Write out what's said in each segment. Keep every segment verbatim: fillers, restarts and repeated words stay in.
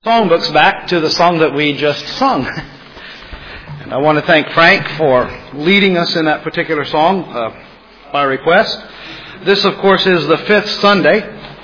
Songbooks back to the song that we just sung. And I want to thank Frank for leading us in that particular song uh, by request. This, of course, is the fifth Sunday.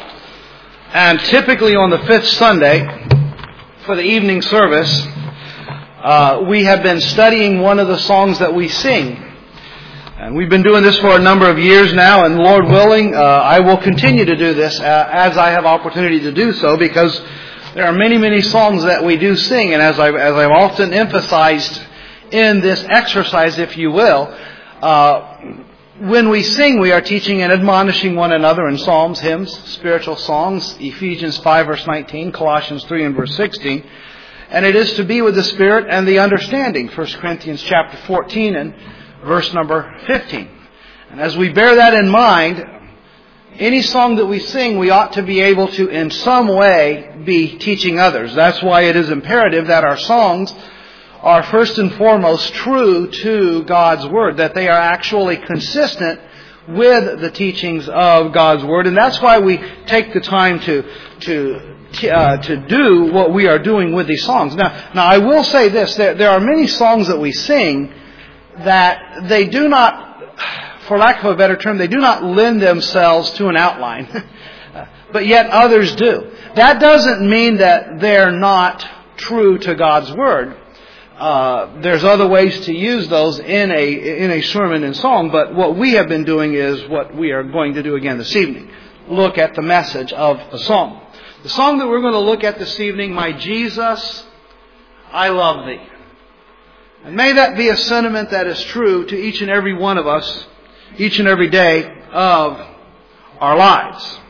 And typically on the fifth Sunday, for the evening service, uh, we have been studying one of the songs that we sing. And we've been doing this for a number of years now, and Lord willing, uh, I will continue to do this uh, as I have opportunity to do so, because there are many, many songs that we do sing, and as I've, as I've often emphasized in this exercise, if you will, uh, when we sing, we are teaching and admonishing one another in psalms, hymns, spiritual songs, Ephesians five verse nineteen, Colossians three and verse sixteen, and it is to be with the Spirit and the understanding, First Corinthians chapter fourteen and verse number fifteen. And as we bear that in mind, any song that we sing, we ought to be able to, in some way, be teaching others. That's why it is imperative that our songs are first and foremost true to God's Word, that they are actually consistent with the teachings of God's Word. And that's why we take the time to to uh, to do what we are doing with these songs. Now, now I will say this, there, there are many songs that we sing that they do not, for lack of a better term, they do not lend themselves to an outline. But yet others do. That doesn't mean that they're not true to God's Word. Uh, there's other ways to use those in a in a sermon and song, but what we have been doing is what we are going to do again this evening. Look at the message of the song. The song that we're going to look at this evening, My Jesus, I Love Thee. And may that be a sentiment that is true to each and every one of us, each and every day of our lives.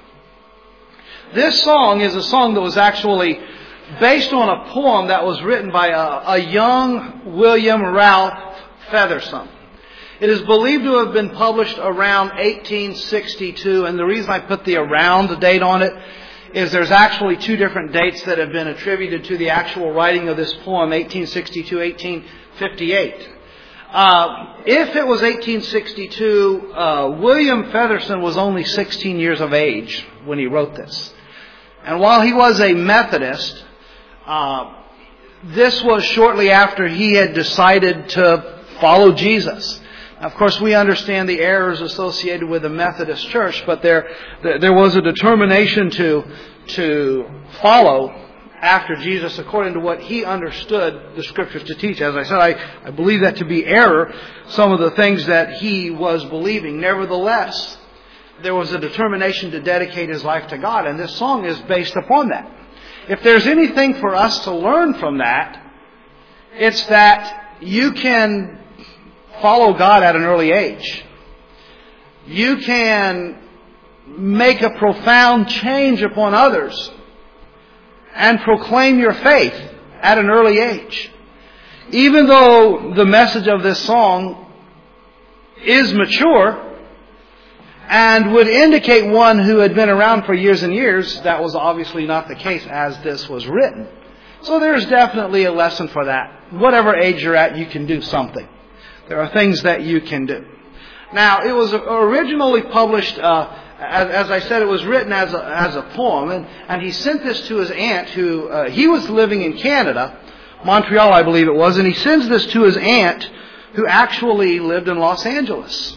This song is a song that was actually based on a poem that was written by a, a young William Ralph Featherstone. It is believed to have been published around eighteen sixty-two, and the reason I put the around date on it is there's actually two different dates that have been attributed to the actual writing of this poem, eighteen sixty-two, eighteen fifty-eight. Uh, if it was eighteen sixty-two, uh, William Featherstone was only sixteen years of age when he wrote this. And while he was a Methodist, uh, this was shortly after he had decided to follow Jesus. Of course, we understand the errors associated with the Methodist Church, but there, there was a determination to, to follow after Jesus according to what he understood the Scriptures to teach. As I said, I, I believe that to be error, some of the things that he was believing. Nevertheless, there was a determination to dedicate his life to God, and this song is based upon that. If there's anything for us to learn from that, it's that you can follow God at an early age. You can make a profound change upon others and proclaim your faith at an early age. Even though the message of this song is mature and would indicate one who had been around for years and years, that was obviously not the case as this was written. So there's definitely a lesson for that. Whatever age you're at, you can do something. There are things that you can do. Now, it was originally published, uh, as, as I said, it was written as a, as a poem, and, and he sent this to his aunt who, uh, he was living in Canada, Montreal I believe it was, and he sends this to his aunt who actually lived in Los Angeles.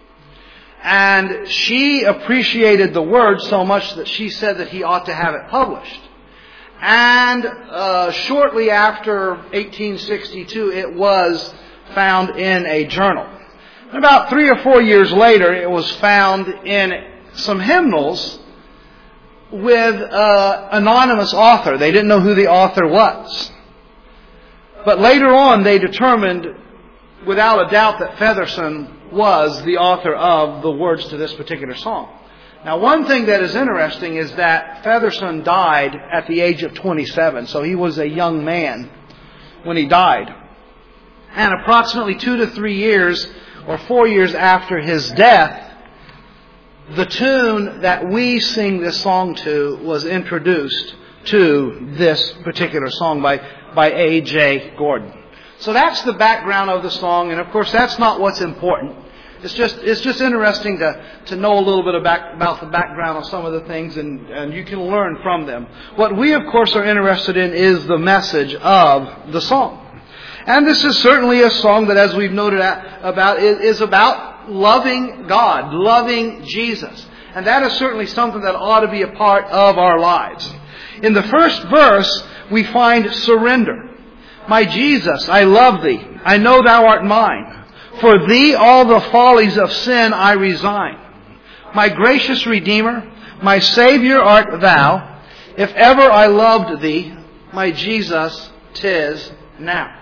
And she appreciated the word so much that she said that he ought to have it published. And uh, shortly after eighteen sixty-two, it was found in a journal. And about three or four years later, it was found in some hymnals with an anonymous author. They didn't know who the author was. But later on, they determined without a doubt that Featherstone was the author of the words to this particular song. Now, one thing that is interesting is that Featherstone died at the age of twenty-seven, so he was a young man when he died. And approximately two to three years or four years after his death, the tune that we sing this song to was introduced to this particular song by, by A J Gordon. So that's the background of the song, and of course that's not what's important. It's just it's just interesting to, to know a little bit about, about the background of some of the things, and, and you can learn from them. What we, of course, are interested in is the message of the song. And this is certainly a song that, as we've noted about, is about loving God, loving Jesus. And that is certainly something that ought to be a part of our lives. In the first verse, we find surrender. My Jesus, I love Thee. I know Thou art mine. For Thee all the follies of sin I resign. My gracious Redeemer, my Savior art Thou. If ever I loved Thee, my Jesus, 'tis now.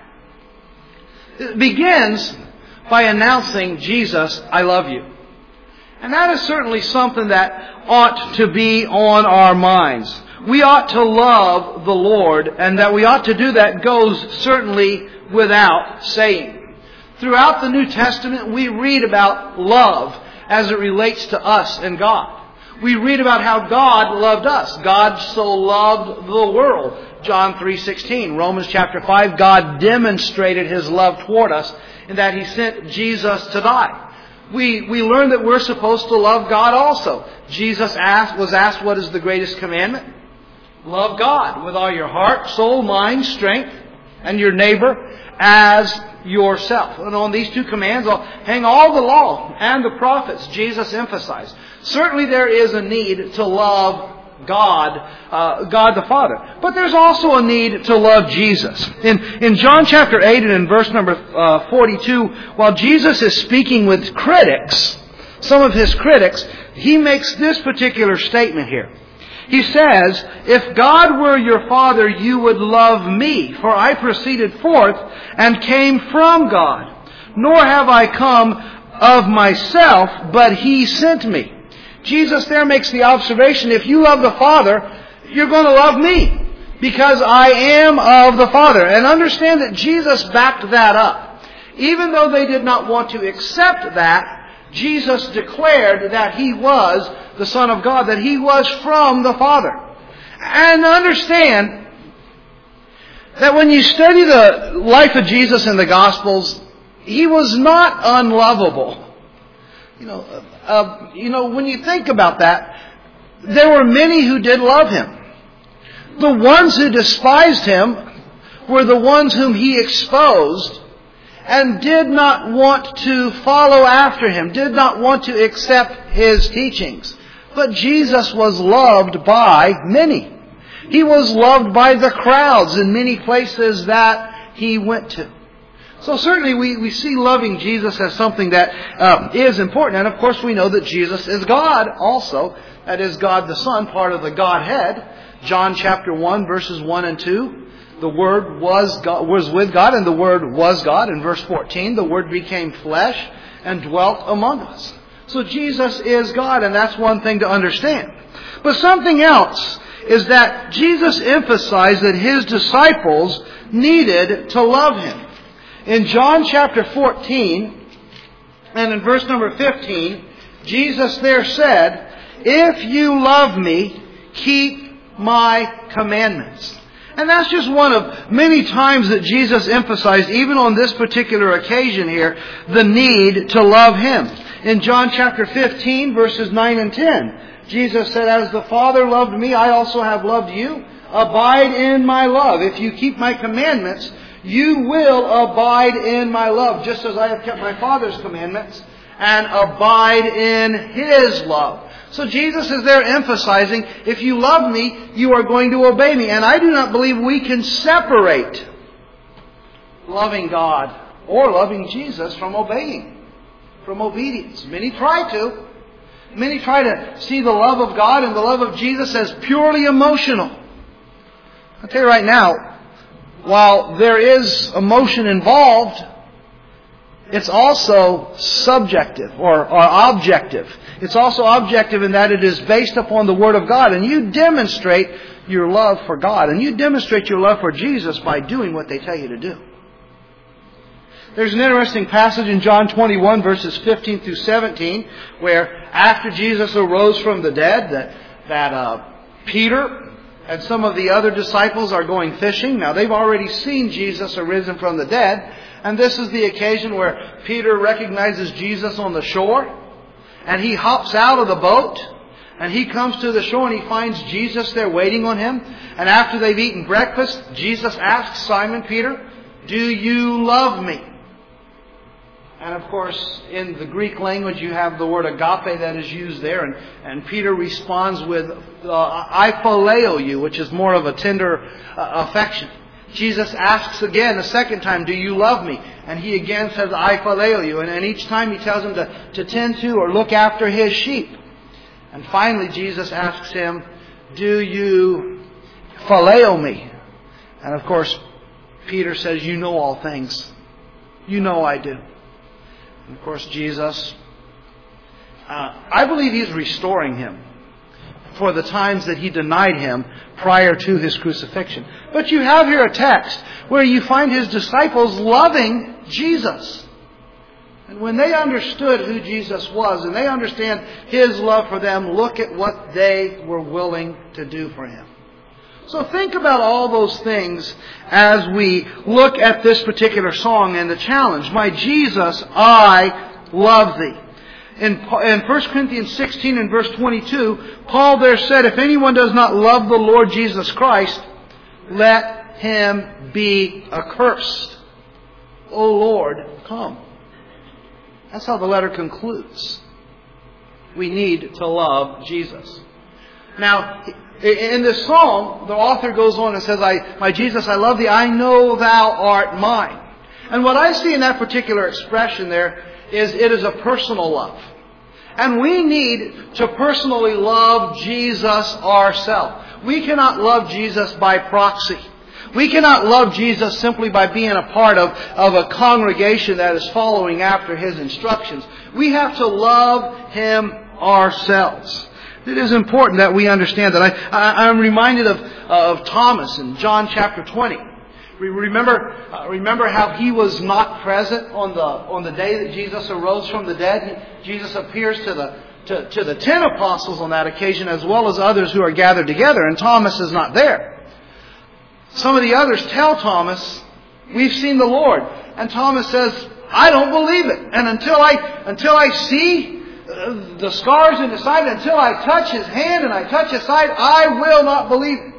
It begins by announcing, Jesus, I love you. And that is certainly something that ought to be on our minds. We ought to love the Lord, and that we ought to do that goes certainly without saying. Throughout the New Testament, we read about love as it relates to us and God. We read about how God loved us. God so loved the world. John three sixteen. Romans chapter five. God demonstrated His love toward us in that He sent Jesus to die. We we learn that we're supposed to love God also. Jesus asked, was asked, what is the greatest commandment? Love God with all your heart, soul, mind, strength, and your neighbor as yourself. And on these two commands hang all the law and the prophets, Jesus emphasized. Certainly there is a need to love God, uh, God the Father. But there's also a need to love Jesus. In, in John chapter eight and in verse number uh, forty-two, while Jesus is speaking with critics, some of His critics, He makes this particular statement here. He says, if God were your Father, you would love me, for I proceeded forth and came from God. Nor have I come of myself, but He sent me. Jesus there makes the observation, if you love the Father, you're going to love me, because I am of the Father. And understand that Jesus backed that up. Even though they did not want to accept that, Jesus declared that He was the Son of God, that He was from the Father. And understand that when you study the life of Jesus in the Gospels, He was not unlovable. You know, uh, you know, when you think about that, there were many who did love Him. The ones who despised Him were the ones whom He exposed and did not want to follow after Him, did not want to accept His teachings. But Jesus was loved by many. He was loved by the crowds in many places that He went to. So certainly we, we see loving Jesus as something that um, is important. And of course we know that Jesus is God also. That is God the Son, part of the Godhead. John chapter one, verses one and two. The Word was God, was with God, and the Word was God. In verse fourteen, the Word became flesh and dwelt among us. So Jesus is God, and that's one thing to understand. But something else is that Jesus emphasized that His disciples needed to love Him. In John chapter fourteen, and in verse number fifteen, Jesus there said, if you love me, keep my commandments. And that's just one of many times that Jesus emphasized, even on this particular occasion here, the need to love Him. In John chapter fifteen, verses nine and ten, Jesus said, as the Father loved me, I also have loved you. Abide in my love. If you keep my commandments, you will abide in my love, just as I have kept my Father's commandments and abide in His love. So Jesus is there emphasizing, if you love me, you are going to obey me. And I do not believe we can separate loving God or loving Jesus from obeying, from obedience. Many try to. Many try to see the love of God and the love of Jesus as purely emotional. I'll tell you right now, while there is emotion involved, it's also subjective or, or objective. It's also objective in that it is based upon the Word of God. And you demonstrate your love for God. And you demonstrate your love for Jesus by doing what they tell you to do. There's an interesting passage in John twenty-one, verses fifteen through seventeen, where after Jesus arose from the dead, that, that uh, Peter and some of the other disciples are going fishing. Now, they've already seen Jesus arisen from the dead. And this is the occasion where Peter recognizes Jesus on the shore. And he hops out of the boat. And he comes to the shore and he finds Jesus there waiting on him. And after they've eaten breakfast, Jesus asks Simon Peter, "Do you love me?" And of course, in the Greek language, you have the word agape that is used there. And, and Peter responds with, uh, "I phileo you," which is more of a tender uh, affection. Jesus asks again, a second time, "Do you love me?" And he again says, "I phileo you." And, and each time he tells him to, to tend to or look after his sheep. And finally, Jesus asks him, "Do you phileo me?" And of course, Peter says, "You know all things. You know I do." And of course, Jesus, uh, I believe He's restoring him for the times that he denied Him prior to His crucifixion. But you have here a text where you find His disciples loving Jesus. And when they understood who Jesus was and they understand His love for them, look at what they were willing to do for Him. So think about all those things as we look at this particular song and the challenge. "My Jesus, I love Thee." In, in First Corinthians sixteen and verse twenty-two, Paul there said, "If anyone does not love the Lord Jesus Christ, let him be accursed. O Lord, come." That's how the letter concludes. We need to love Jesus. Now, in this song, the author goes on and says, I, "My Jesus, I love Thee. I know Thou art mine." And what I see in that particular expression there is it is a personal love. And we need to personally love Jesus ourselves. We cannot love Jesus by proxy. We cannot love Jesus simply by being a part of, of a congregation that is following after His instructions. We have to love Him ourselves. It is important that we understand that. I, I, I'm reminded of, uh, of Thomas in John chapter twenty. Remember, uh, remember how he was not present on the on the day that Jesus arose from the dead. He, Jesus appears to the to, to the ten apostles on that occasion, as well as others who are gathered together, and Thomas is not there. Some of the others tell Thomas, "We've seen the Lord," and Thomas says, "I don't believe it. And until I until I see the scars in His side, until I touch His hand and I touch His side, I will not believe it."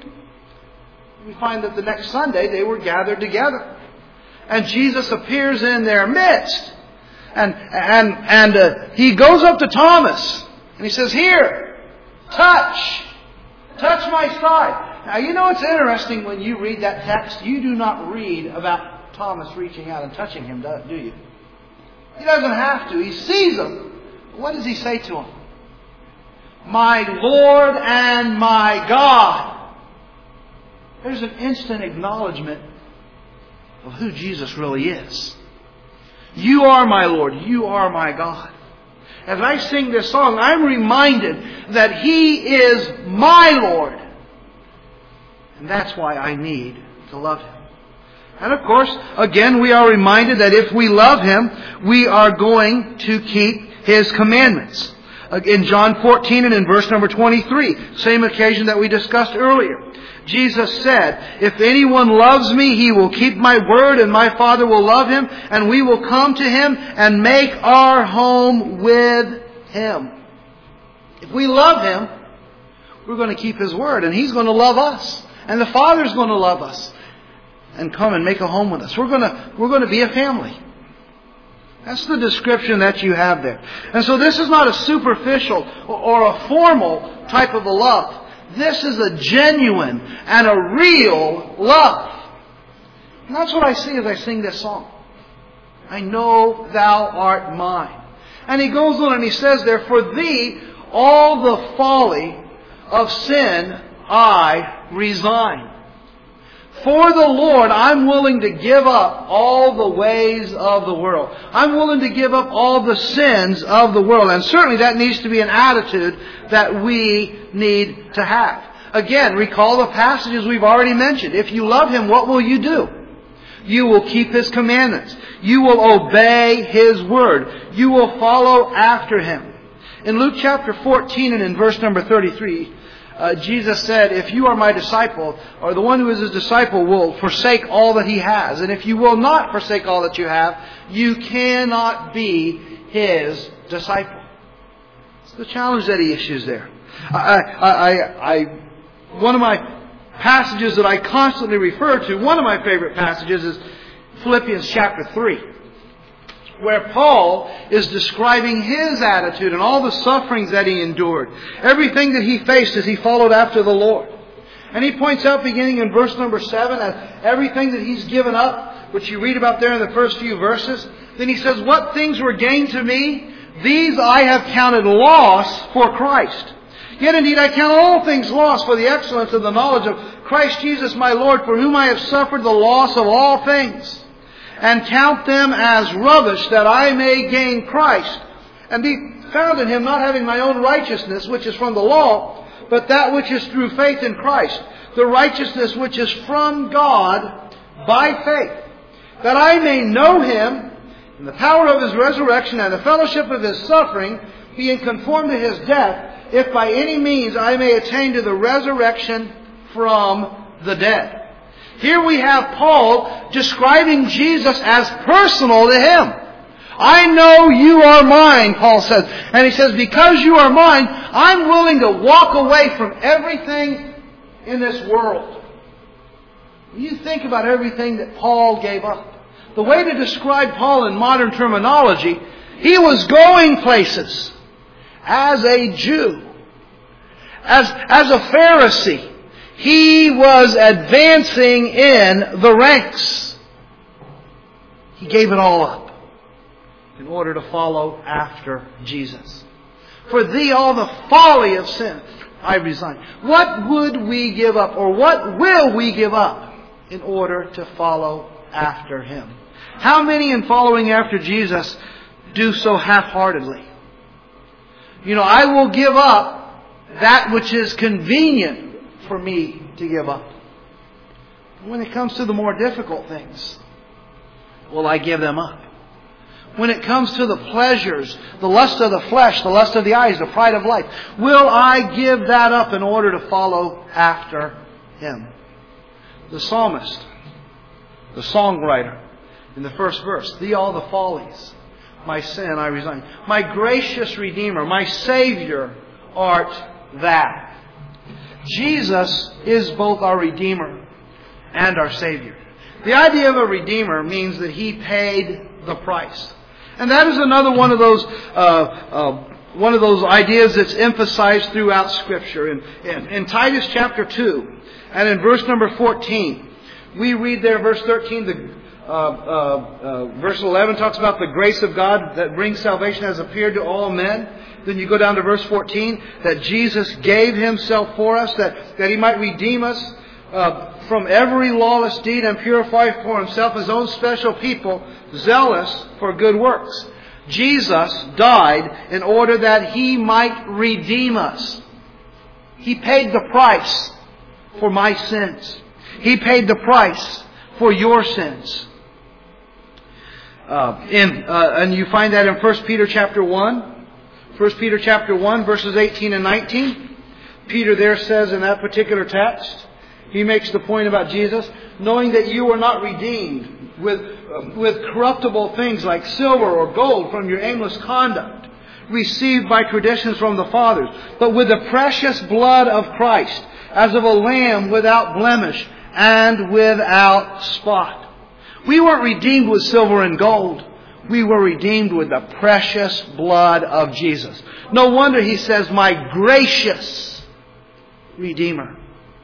We find that the next Sunday they were gathered together. And Jesus appears in their midst. And and and uh, He goes up to Thomas. And He says, "Here, touch. Touch my side." Now, you know it's interesting when you read that text. You do not read about Thomas reaching out and touching Him, do you? He doesn't have to. He sees Him. What does He say to him? "My Lord and my God." There's an instant acknowledgement of who Jesus really is. "You are my Lord. You are my God." As I sing this song, I'm reminded that He is my Lord. And that's why I need to love Him. And of course, again, we are reminded that if we love Him, we are going to keep His commandments. In John fourteen and in verse number twenty-three, same occasion that we discussed earlier. Jesus said, "If anyone loves me, he will keep my word, and my Father will love him, and we will come to him and make our home with him." If we love Him, we're going to keep His word, and He's going to love us. And the Father's going to love us and come and make a home with us. We're going to, we're going to be a family. That's the description that you have there. And so this is not a superficial or a formal type of a love. This is a genuine and a real love. And that's what I see as I sing this song. "I know Thou art mine." And he goes on and he says there, "For Thee all the folly of sin I resign." For the Lord, I'm willing to give up all the ways of the world. I'm willing to give up all the sins of the world. And certainly that needs to be an attitude that we need to have. Again, recall the passages we've already mentioned. If you love Him, what will you do? You will keep His commandments. You will obey His word. You will follow after Him. In Luke chapter fourteen and in verse number thirty-three, uh, Jesus said, if you are my disciple, or the one who is his disciple will forsake all that he has. And if you will not forsake all that you have, you cannot be his disciple. It's the challenge that he issues there. I, I, I, I, one of my passages that I constantly refer to, one of my favorite passages is Philippians chapter three, where Paul is describing his attitude and all the sufferings that he endured, everything that he faced as he followed after the Lord. And he points out, beginning in verse number seven, that everything that he's given up, which you read about there in the first few verses, then he says, what things were gained to me, these I have counted loss for Christ. Yet indeed I count all things lost for the excellence of the knowledge of Christ Jesus my Lord, for whom I have suffered the loss of all things, and count them as rubbish, that I may gain Christ, and be found in Him, not having my own righteousness, which is from the law, but that which is through faith in Christ, the righteousness which is from God by faith, that I may know Him, and the power of His resurrection, and the fellowship of His suffering, being conformed to His death, if by any means I may attain to the resurrection from the dead. Here we have Paul describing Jesus as personal to him. I know you are mine, Paul says. And he says, because you are mine, I'm willing to walk away from everything in this world. When you think about everything that Paul gave up, the way to describe Paul in modern terminology, he was going places. As a Jew, as, as a Pharisee, he was advancing in the ranks. He gave it all up in order to follow after Jesus. For thee all the folly of sin I resign. What would we give up, or what will we give up in order to follow after Him? How many in following after Jesus do so half-heartedly? You know, I will give up that which is convenient for me to give up. When it comes to the more difficult things, will I give them up? When it comes to the pleasures, the lust of the flesh, the lust of the eyes, the pride of life, will I give that up in order to follow after Him? The psalmist, the songwriter, in the first verse, thee all the follies, my sin I resign. My gracious Redeemer, my Savior art thou. Jesus is both our Redeemer and our Savior. The idea of a Redeemer means that He paid the price. And that is another one of those uh, uh, one of those ideas that's emphasized throughout Scripture. In, in, in Titus chapter two and in verse number fourteen, we read there, verse thirteen, the Uh, uh, uh, verse eleven talks about the grace of God that brings salvation has appeared to all men. Then you go down to verse fourteen, that Jesus gave Himself for us, that, that He might redeem us uh, from every lawless deed and purify for Himself His own special people, zealous for good works. Jesus died in order that He might redeem us. He paid the price for my sins. He paid the price for your sins. Uh, in, uh, and you find that in First Peter chapter one. First Peter chapter one, verses eighteen and nineteen. Peter there says in that particular text, he makes the point about Jesus, knowing that you were not redeemed with, uh, with corruptible things like silver or gold from your aimless conduct, received by traditions from the fathers, but with the precious blood of Christ, as of a lamb without blemish and without spot. We weren't redeemed with silver and gold. We were redeemed with the precious blood of Jesus. No wonder He says, my gracious Redeemer.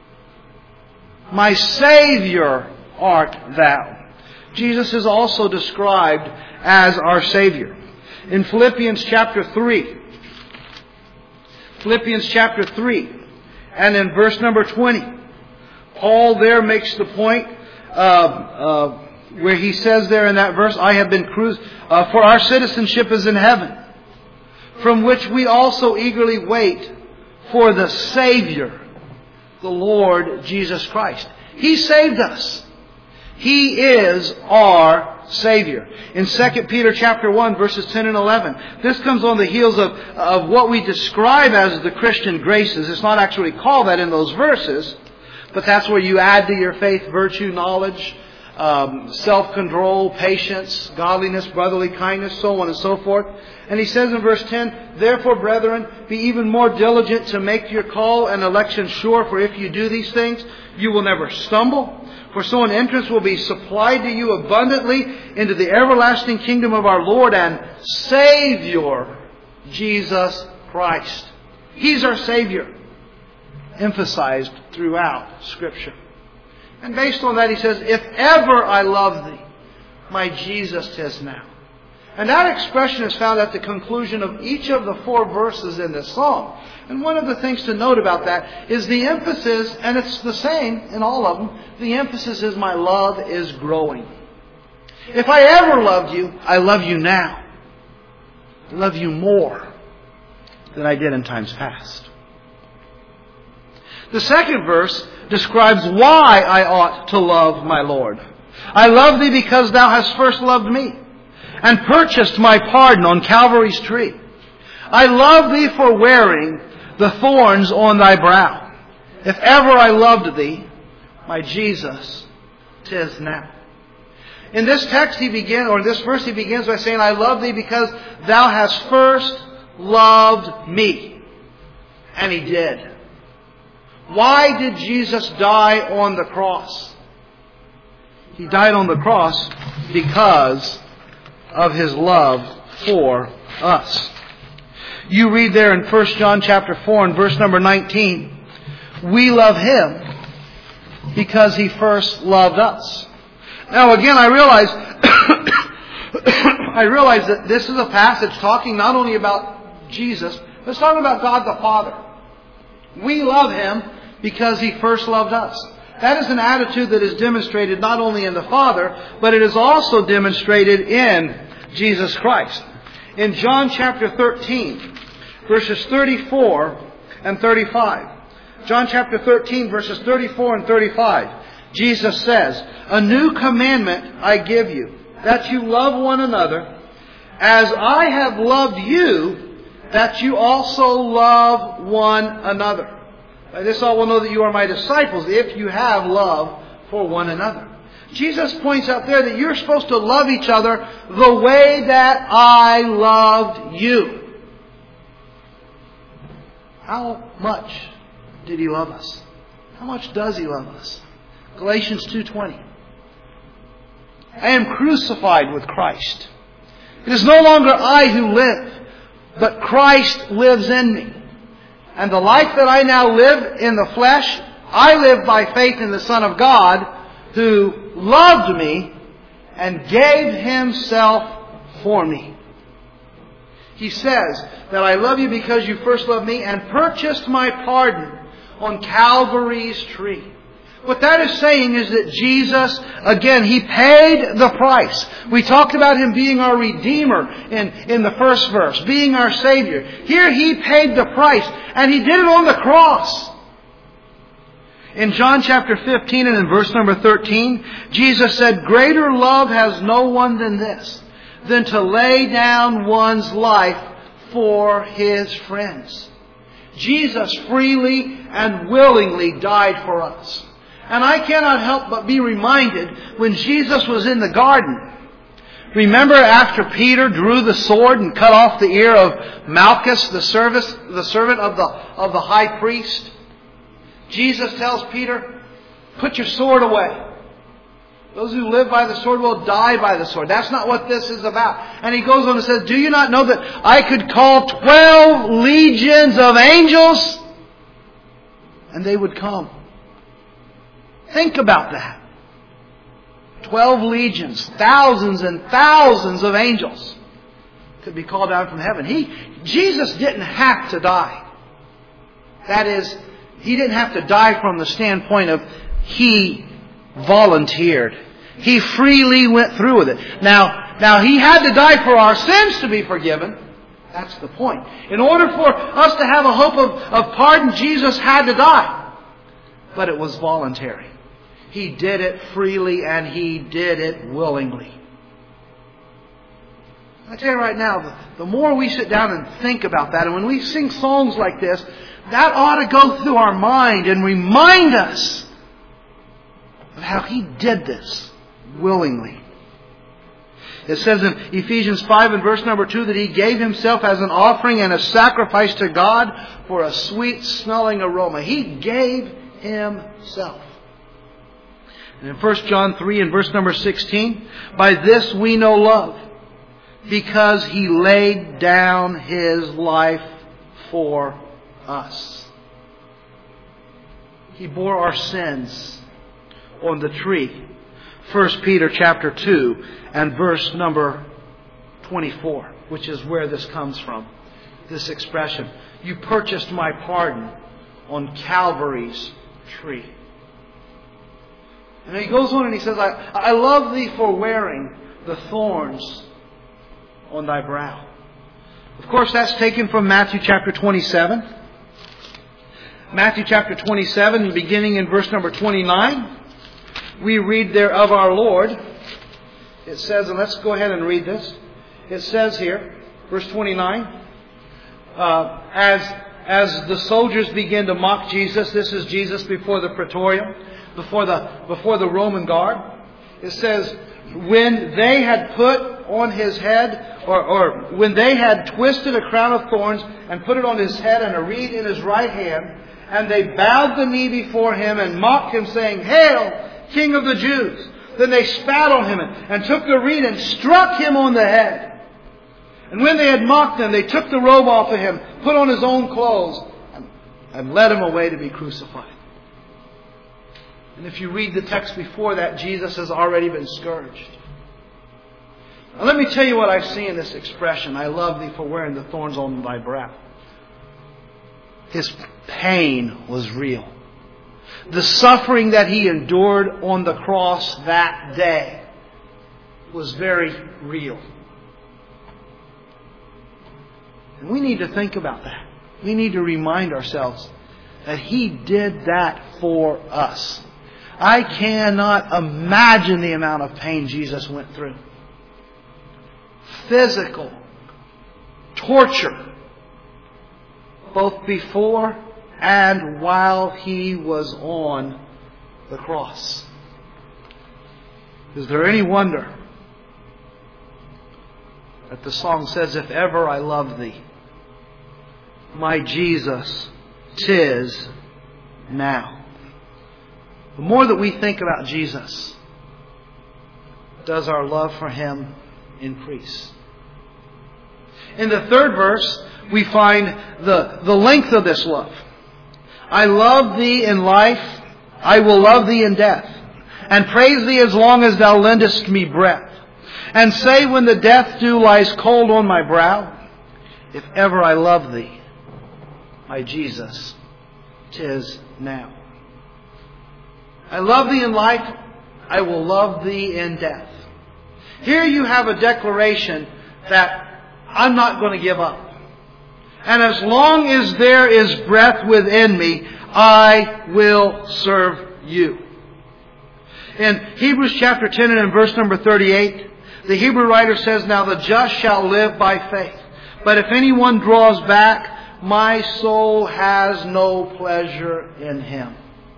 My Savior art thou. Jesus is also described as our Savior. In Philippians chapter three, Philippians chapter three, and in verse number twenty, Paul there makes the point uh, uh, where he says there in that verse, I have been cruised, uh, for our citizenship is in heaven, from which we also eagerly wait for the Savior, the Lord Jesus Christ. He saved us. He is our Savior. In Second Peter chapter one, verses ten and eleven, this comes on the heels of, of what we describe as the Christian graces. It's not actually called that in those verses, but that's where you add to your faith virtue, knowledge, um, self-control, patience, godliness, brotherly kindness, so on and so forth. And he says in verse ten, "Therefore, brethren, be even more diligent to make your call and election sure, for if you do these things, you will never stumble. For so an entrance will be supplied to you abundantly into the everlasting kingdom of our Lord and Savior, Jesus Christ." He's our Savior, emphasized throughout Scripture. And based on that, he says, "If ever I love thee, my Jesus 'tis now." And that expression is found at the conclusion of each of the four verses in this song. And one of the things to note about that is the emphasis, and it's the same in all of them, the emphasis is my love is growing. If I ever loved you, I love you now. I love you more than I did in times past. The second verse describes why I ought to love my Lord. "I love thee because thou hast first loved me, and purchased my pardon on Calvary's tree. I love thee for wearing the thorns on thy brow. If ever I loved thee, my Jesus, 'tis now." In this text he begins, or in this verse he begins by saying, "I love thee because thou hast first loved me." And he did. Why did Jesus die on the cross? He died on the cross because of His love for us. You read there in First John chapter four and verse number nineteen, "We love Him because He first loved us." Now again, I realize, I realize that this is a passage talking not only about Jesus, but it's talking about God the Father. We love Him because He first loved us. That is an attitude that is demonstrated not only in the Father, but it is also demonstrated in Jesus Christ. In John chapter thirteen, verses thirty-four and thirty-five. John chapter thirteen, verses thirty-four and thirty-five. Jesus says, "A new commandment I give you, that you love one another, as I have loved you, that you also love one another. By this all will know that you are my disciples, if you have love for one another." Jesus points out there that you're supposed to love each other the way that I loved you. How much did He love us? How much does He love us? Galatians two twenty. "I am crucified with Christ. It is no longer I who live, but Christ lives in me. And the life that I now live in the flesh, I live by faith in the Son of God, who loved me and gave Himself for me." He says that I love you because you first loved me and purchased my pardon on Calvary's tree. What that is saying is that Jesus, again, He paid the price. We talked about Him being our Redeemer in, in the first verse, being our Savior. Here He paid the price, and He did it on the cross. In John chapter fifteen and in verse number thirteen, Jesus said, "Greater love has no one than this, than to lay down one's life for his friends." Jesus freely and willingly died for us. And I cannot help but be reminded when Jesus was in the garden. Remember after Peter drew the sword and cut off the ear of Malchus, the service, the servant of the, of the high priest? Jesus tells Peter, "Put your sword away. Those who live by the sword will die by the sword." That's not what this is about. And he goes on and says, "Do you not know that I could call twelve legions of angels and they would come?" Think about that. Twelve legions, thousands and thousands of angels could be called down from heaven. He, Jesus didn't have to die. That is, He didn't have to die from the standpoint of He volunteered. He freely went through with it. Now, now He had to die for our sins to be forgiven. That's the point. In order for us to have a hope of, of pardon, Jesus had to die. But it was voluntary. He did it freely and He did it willingly. I tell you right now, the, the more we sit down and think about that, and when we sing songs like this, that ought to go through our mind and remind us of how He did this willingly. It says in Ephesians five and verse number two that He gave Himself as an offering and a sacrifice to God for a sweet smelling aroma. He gave Himself. And in First John three and verse number sixteen, by this we know love, because He laid down His life for us. He bore our sins on the tree. First Peter chapter two and verse number twenty-four, which is where this comes from. This expression, you purchased my pardon on Calvary's tree. And he goes on and he says, I, I love thee for wearing the thorns on thy brow. Of course, that's taken from Matthew chapter twenty-seven. Matthew chapter twenty-seven, beginning in verse number twenty-nine. We read there of our Lord. It says, and let's go ahead and read this. It says here, verse twenty-nine, uh, as as the soldiers begin to mock Jesus, this is Jesus before the praetorium, before the before the Roman guard. It says, when they had put on His head, or, or when they had twisted a crown of thorns and put it on His head and a reed in His right hand, and they bowed the knee before Him and mocked Him, saying, Hail, King of the Jews! Then they spat on Him and, and took the reed and struck Him on the head. And when they had mocked Him, they took the robe off of Him, put on His own clothes, and, and led Him away to be crucified. And if you read the text before that, Jesus has already been scourged. Now let me tell you what I see in this expression, I love thee for wearing the thorns on thy brow. His pain was real. The suffering that He endured on the cross that day was very real. And we need to think about that. We need to remind ourselves that He did that for us. I cannot imagine the amount of pain Jesus went through. Physical torture, both before and while He was on the cross. Is there any wonder that the song says, if ever I loved thee, my Jesus, 'tis now. The more that we think about Jesus, does our love for Him increase. In the third verse, we find the, the length of this love. I love thee in life, I will love thee in death, and praise thee as long as thou lendest me breath, and say when the death dew lies cold on my brow, if ever I love thee, my Jesus, 'tis now. I love thee in life, I will love thee in death. Here you have a declaration that I'm not going to give up. And as long as there is breath within me, I will serve you. In Hebrews chapter ten and in verse number thirty-eight, the Hebrew writer says, now the just shall live by faith. But if anyone draws back, my soul has no pleasure in him.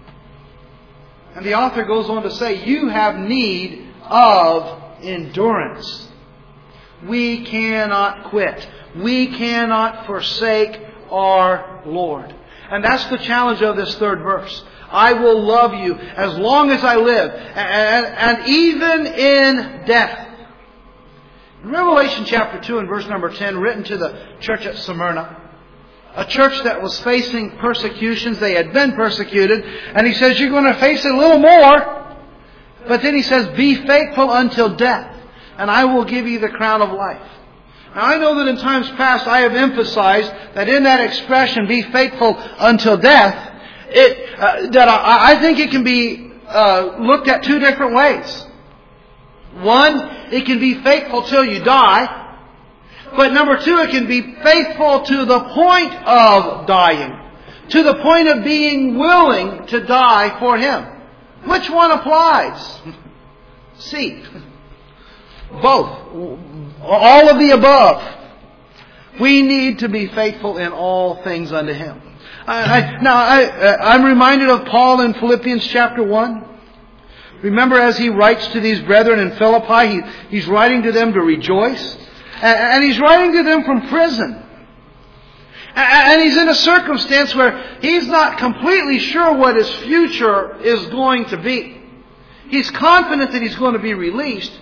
And the author goes on to say, you have need of endurance. We cannot quit. We cannot forsake our Lord. And that's the challenge of this third verse. I will love you as long as I live, and, and even in death. In Revelation chapter two and verse number ten, written to the church at Smyrna, a church that was facing persecutions. They had been persecuted. And he says, you're going to face it a little more. But then he says, be faithful until death, and I will give you the crown of life. Now I know that in times past I have emphasized that in that expression, be faithful until death, it, uh, that I, I think it can be uh, looked at two different ways. One, it can be faithful till you die. But number two, it can be faithful to the point of dying. To the point of being willing to die for Him. Which one applies? C. Both. All of the above. We need to be faithful in all things unto Him. I, I, now, I, I'm reminded of Paul in Philippians chapter one. Remember, as he writes to these brethren in Philippi, he, he's writing to them to rejoice. And, and he's writing to them from prison. And, and he's in a circumstance where he's not completely sure what his future is going to be. He's confident that he's going to be released.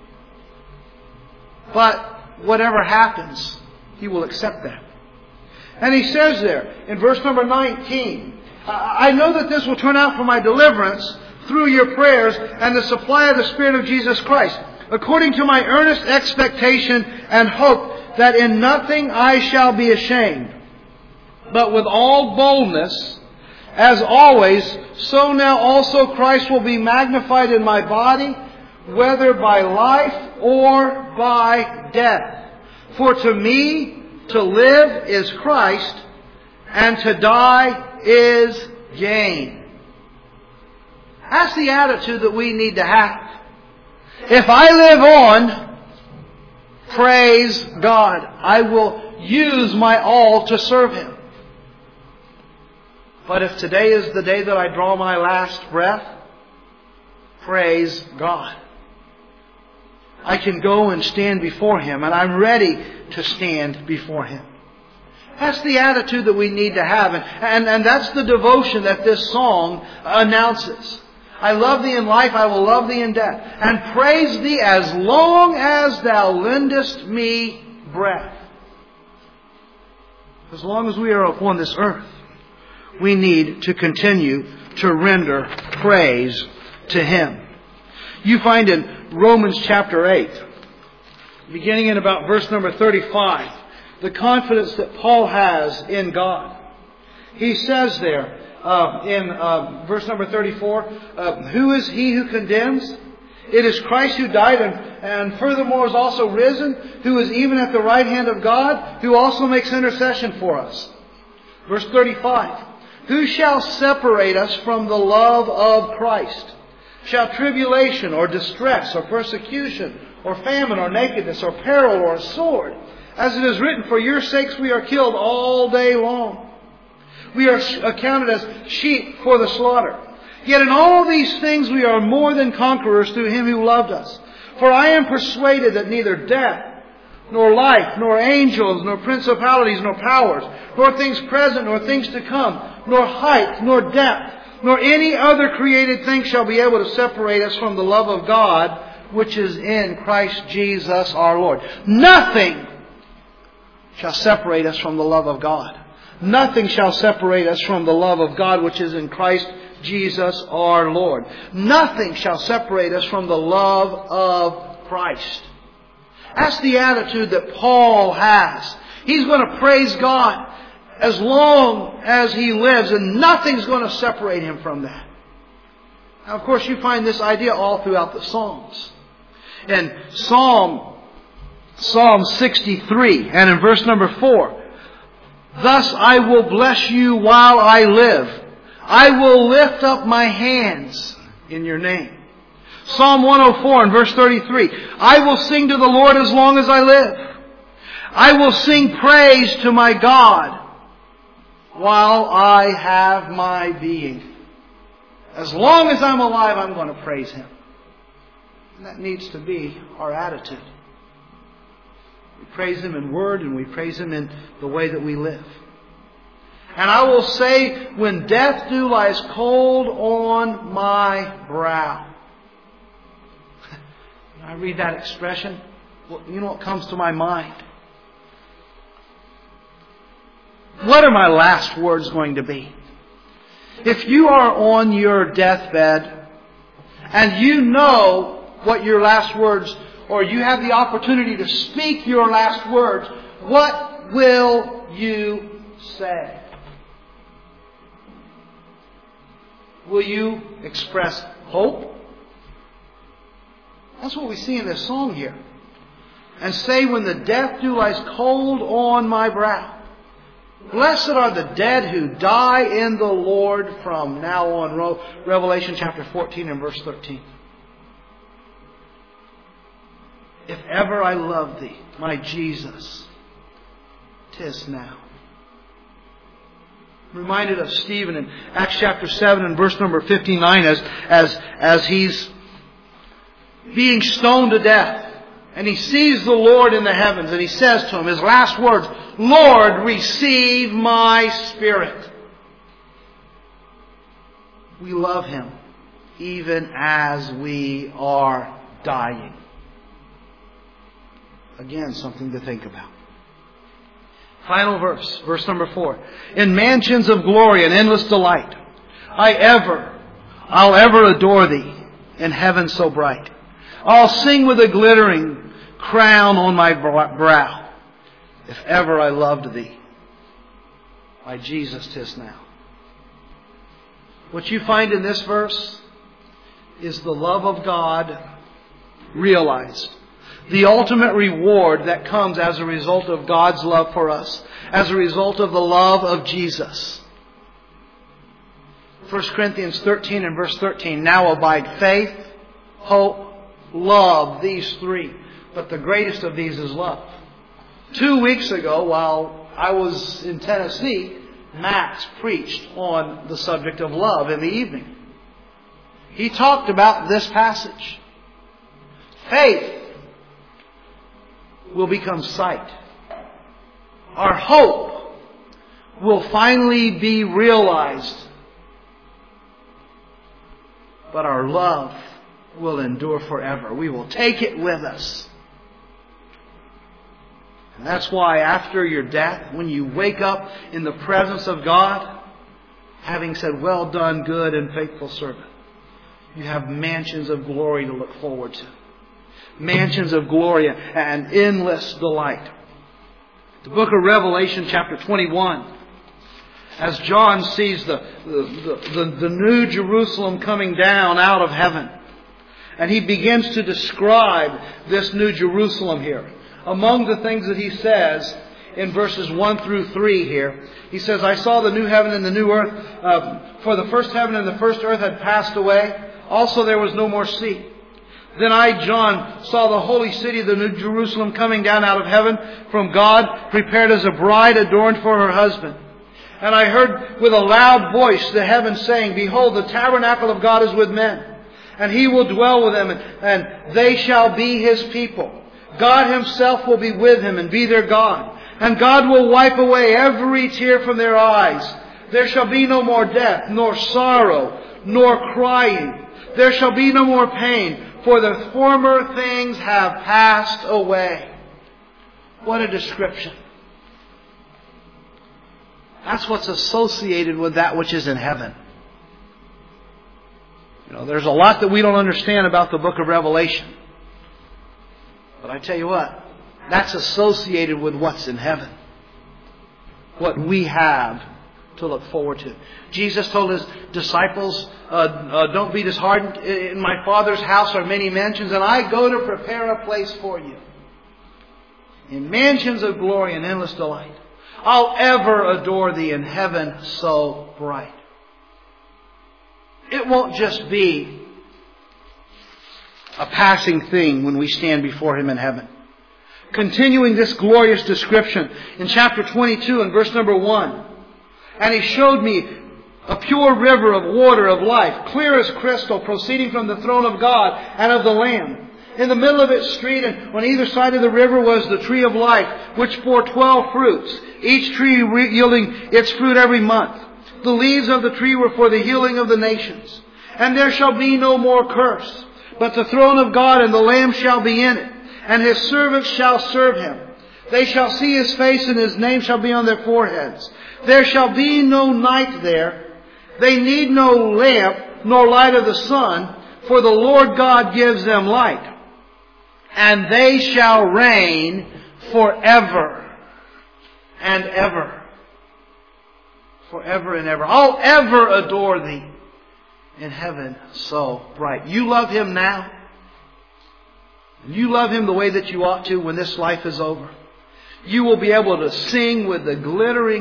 But whatever happens, he will accept that. And he says there in verse number nineteen, I know that this will turn out for my deliverance through your prayers and the supply of the Spirit of Jesus Christ, according to my earnest expectation and hope that in nothing I shall be ashamed, but with all boldness, as always, so now also Christ will be magnified in my body, whether by life or by death. For to me, to live is Christ, and to die is gain. That's the attitude that we need to have. If I live on, praise God. I will use my all to serve Him. But if today is the day that I draw my last breath, praise God. I can go and stand before Him, and I'm ready to stand before Him. That's the attitude that we need to have, and, and, and that's the devotion that this song announces. I love Thee in life, I will love Thee in death, and praise Thee as long as Thou lendest me breath. As long as we are upon this earth, we need to continue to render praise to Him. You find in Romans chapter eight, beginning in about verse number thirty-five, the confidence that Paul has in God. He says there uh, in uh, verse number thirty-four, uh, who is he who condemns? It is Christ who died and, and furthermore is also risen, who is even at the right hand of God, who also makes intercession for us. Verse thirty-five, who shall separate us from the love of Christ? Shall tribulation or distress or persecution or famine or nakedness or peril or a sword? As it is written, for your sakes we are killed all day long. We are accounted as sheep for the slaughter. Yet in all these things we are more than conquerors through Him who loved us. For I am persuaded that neither death, nor life, nor angels, nor principalities, nor powers, nor things present, nor things to come, nor height, nor depth, nor any other created thing shall be able to separate us from the love of God, which is in Christ Jesus our Lord. Nothing shall separate us from the love of God. Nothing shall separate us from the love of God, which is in Christ Jesus our Lord. Nothing shall separate us from the love of Christ. That's the attitude that Paul has. He's going to praise God as long as he lives, and nothing's going to separate him from that. Now, of course, you find this idea all throughout the Psalms. In Psalm, Psalm sixty-three, and in verse number four, thus I will bless you while I live. I will lift up my hands in your name. Psalm one oh four and verse thirty-three, I will sing to the Lord as long as I live. I will sing praise to my God while I have my being. As long as I'm alive, I'm going to praise Him. And that needs to be our attitude. We praise Him in word and we praise Him in the way that we live. And I will say, when death dew lies cold on my brow. When I read that expression, well, you know what comes to my mind? What are my last words going to be? If you are on your deathbed and you know what your last words, or you have the opportunity to speak your last words, what will you say? Will you express hope? That's what we see in this song here. And say, when the death dew lies cold on my brow. Blessed are the dead who die in the Lord from now on. Revelation chapter fourteen and verse thirteen. If ever I loved thee, my Jesus, 'tis now. I'm reminded of Stephen in Acts chapter seven and verse number fifty-nine as, as, as he's being stoned to death. And he sees the Lord in the heavens and he says to him, his last words, Lord, receive my spirit. We love Him even as we are dying. Again, something to think about. Final verse, verse number four. In mansions of glory and endless delight, I ever, I'll ever adore Thee in heaven so bright. I'll sing with a glittering crown on my brow. If ever I loved Thee, my Jesus, 'tis now. What you find in this verse is the love of God realized. The ultimate reward that comes as a result of God's love for us, as a result of the love of Jesus. First Corinthians thirteen and verse thirteen. Now abide faith, hope, love, these three. But the greatest of these is love. Two weeks ago, while I was in Tennessee, Max preached on the subject of love in the evening. He talked about this passage. Faith will become sight. Our hope will finally be realized. But our love will endure forever. We will take it with us. And that's why after your death, when you wake up in the presence of God, having said, well done, good and faithful servant, you have mansions of glory to look forward to. Mansions of glory and endless delight. The book of Revelation chapter twenty-one, as John sees the, the, the, the new Jerusalem coming down out of heaven, and he begins to describe this new Jerusalem here. Among the things that he says in verses one through three here, he says, I saw the new heaven and the new earth, uh, for the first heaven and the first earth had passed away. Also there was no more sea. Then I, John, saw the holy city, the new Jerusalem, coming down out of heaven from God, prepared as a bride adorned for her husband. And I heard with a loud voice the heavens saying, Behold, the tabernacle of God is with men, and He will dwell with them, and, and they shall be His people. God Himself will be with him and be their God. And God will wipe away every tear from their eyes. There shall be no more death, nor sorrow, nor crying. There shall be no more pain, for the former things have passed away. What a description. That's what's associated with that which is in heaven. You know, there's a lot that we don't understand about the book of Revelation. But I tell you what, that's associated with what's in heaven. What we have to look forward to. Jesus told His disciples, uh, uh, don't be disheartened. In my Father's house are many mansions, and I go to prepare a place for you. In mansions of glory and endless delight. I'll ever adore Thee in heaven so bright. It won't just be a passing thing when we stand before Him in heaven. Continuing this glorious description in chapter twenty-two and verse number one. And He showed me a pure river of water of life, clear as crystal, proceeding from the throne of God and of the Lamb. In the middle of its street and on either side of the river was the tree of life, which bore twelve fruits, each tree yielding its fruit every month. The leaves of the tree were for the healing of the nations. And there shall be no more curse. But the throne of God and the Lamb shall be in it, and His servants shall serve Him. They shall see His face, and His name shall be on their foreheads. There shall be no night there. They need no lamp, nor light of the sun, for the Lord God gives them light. And they shall reign forever and ever. Forever and ever. I'll ever adore Thee in heaven so bright. You love Him now. You love Him the way that you ought to when this life is over. You will be able to sing with the glittering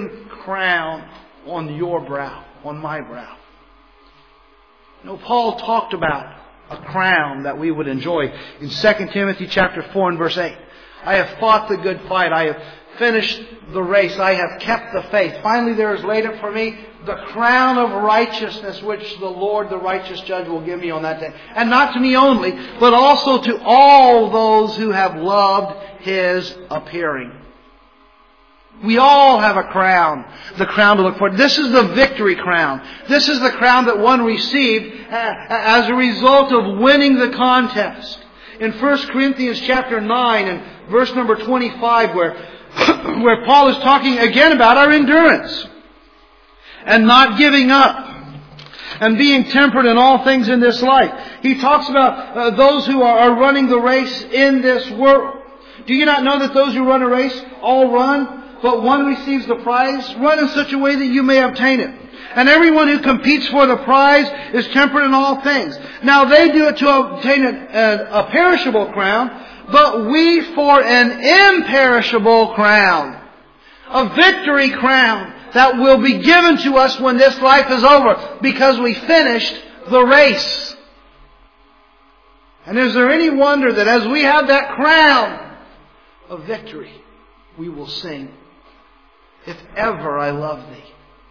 crown on your brow, on my brow. You know, Paul talked about a crown that we would enjoy in Second Timothy chapter four and verse eight. I have fought the good fight. I have finished the race. I have kept the faith. Finally, there is laid up for me the crown of righteousness, which the Lord, the righteous judge, will give me on that day. And not to me only, but also to all those who have loved His appearing. We all have a crown, the crown to look for. This is the victory crown. This is the crown that one received as a result of winning the contest. In First Corinthians chapter nine and verse number twenty-five, where, where Paul is talking again about our endurance and not giving up and being temperate in all things in this life. He talks about uh, those who are, are running the race in this world. Do you not know that those who run a race all run, but one receives the prize? Run in such a way that you may obtain it. And everyone who competes for the prize is temperate in all things. Now they do it to obtain a, a, a perishable crown, but we for an imperishable crown. A victory crown that will be given to us when this life is over, because we finished the race. And is there any wonder that as we have that crown of victory, we will sing, "If ever I love Thee,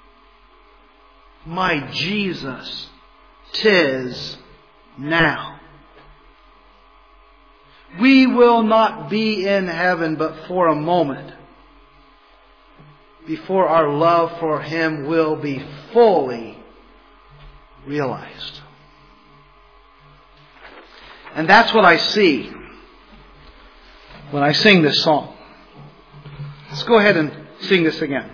my Jesus, 'tis now." We will not be in heaven but for a moment before our love for Him will be fully realized. And that's what I see when I sing this song. Let's go ahead and sing this again.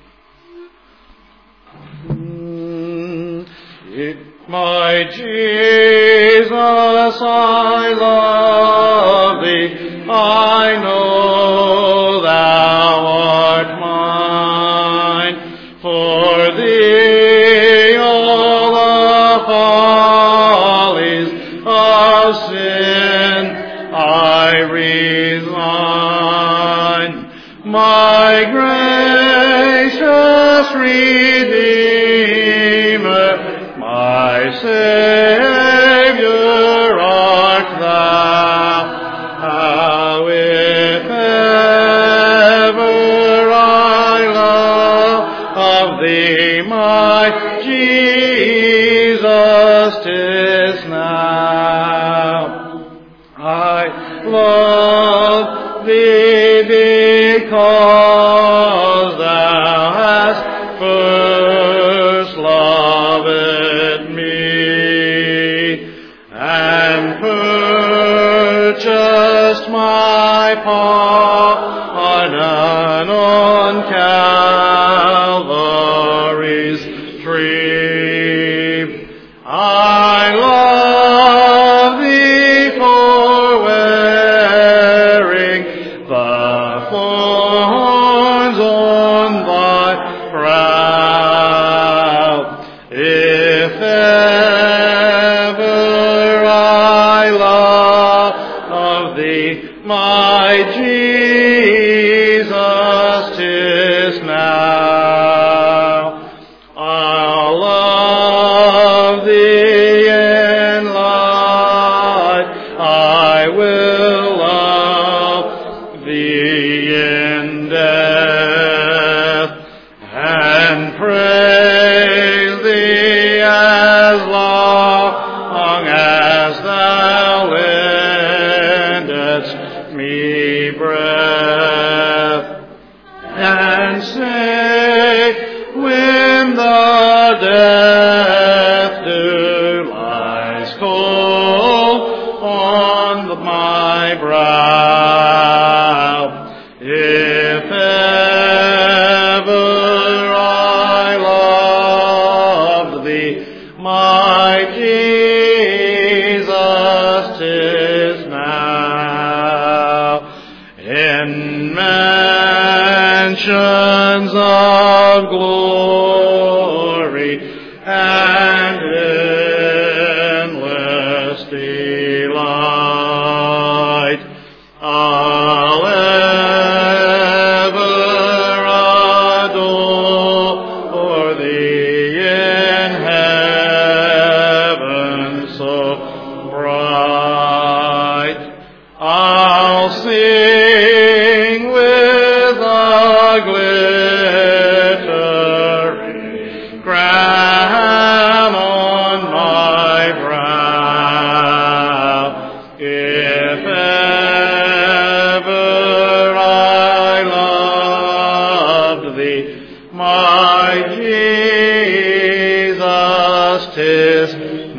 My Jesus, I love Thee. I know Thou art mine. For Thee all the follies of sin I resign. My gracious Redeemer, my Saviour art Thou. How if ever I love of Thee, my Jesus, 'tis now. I love Thee because Thou hast first loved me and purchased my pardon on Calvary's tree. I love Thee for wearing the thorns on Thy brow. If ever I love of Thee, my Jesus, 'tis now. I'll love Thee in life, I will love Thee in death, and praise Thee as long as Thou lendest me breath, and say when the death dew lies cold on the, my brow, if ever I loved Thee, my Jesus, 'tis now. In mansions of glory and endless delight, I'll ever adore if ever I loved Thee, my Jesus, 'tis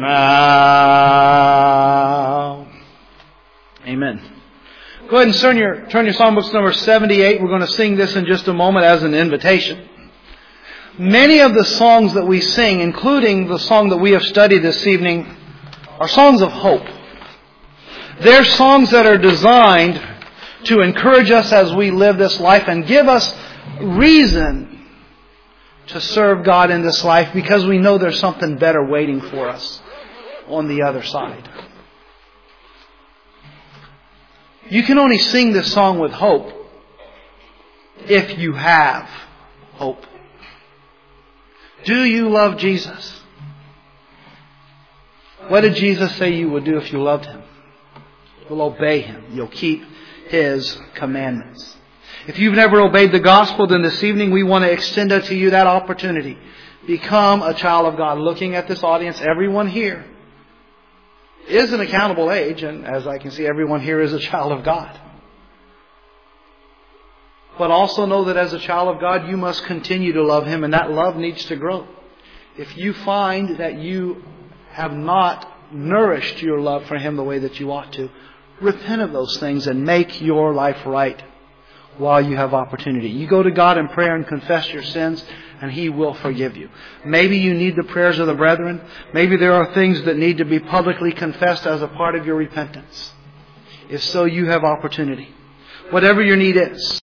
now. Amen. Go ahead and turn your, turn your songbooks to number seventy-eight. We're going to sing this in just a moment as an invitation. Many of the songs that we sing, including the song that we have studied this evening, are songs of hope. They're songs that are designed to encourage us as we live this life and give us reason to serve God in this life because we know there's something better waiting for us on the other side. You can only sing this song with hope if you have hope. Do you love Jesus? What did Jesus say you would do if you loved Him? You'll obey Him. You'll keep His commandments. If you've never obeyed the gospel, then this evening we want to extend to you that opportunity. Become a child of God. Looking at this audience, everyone here is an accountable age, and as I can see, everyone here is a child of God. But also know that as a child of God, you must continue to love Him, and that love needs to grow. If you find that you have not nourished your love for Him the way that you ought to, repent of those things and make your life right while you have opportunity. You go to God in prayer and confess your sins, and He will forgive you. Maybe you need the prayers of the brethren. Maybe there are things that need to be publicly confessed as a part of your repentance. If so, you have opportunity. Whatever your need is.